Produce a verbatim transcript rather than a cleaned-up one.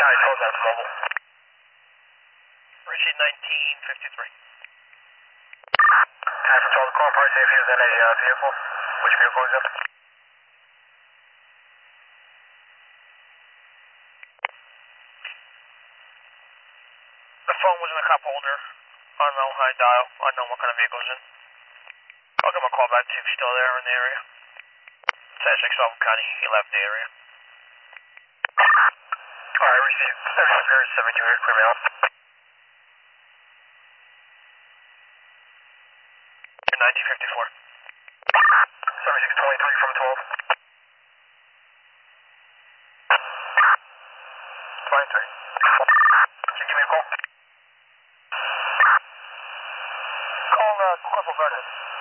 Alright, twelve that's mobile. Richie nineteen fifty-three. Alright, for twelve, call party safe, he was in a uh, vehicle. Which vehicle is it? The phone was in the cup holder. Unknown high dial. Unknown what kind of vehicle is in. I'll give him a call back to see if he's still there in the area. ten six twelve County, he left the area. Alright, received. seventy-two seventy-two here, clear mail. nineteen fifty-four. seventy-six twenty-three from twelve. twenty-three. Can you give me a call? Call uh, Corporal Vernon.